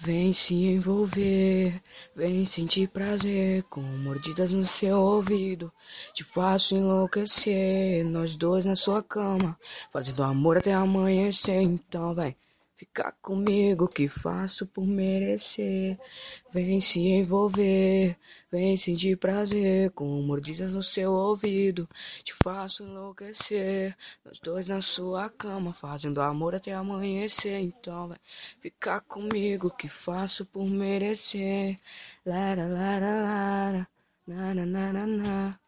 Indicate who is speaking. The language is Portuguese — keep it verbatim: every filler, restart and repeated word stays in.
Speaker 1: Vem se envolver, vem sentir prazer com mordidas no seu ouvido. Te faço enlouquecer, nós dois na sua cama, fazendo amor até amanhecer. Então vem ficar comigo, que faço por merecer. Vem se envolver, vem sentir prazer com mordidas no seu ouvido. Te faço enlouquecer, nós dois na sua cama, fazendo amor até amanhecer. Então vem ficar comigo, que faço por merecer. Lara, lara, lara, na, na, na, na, na.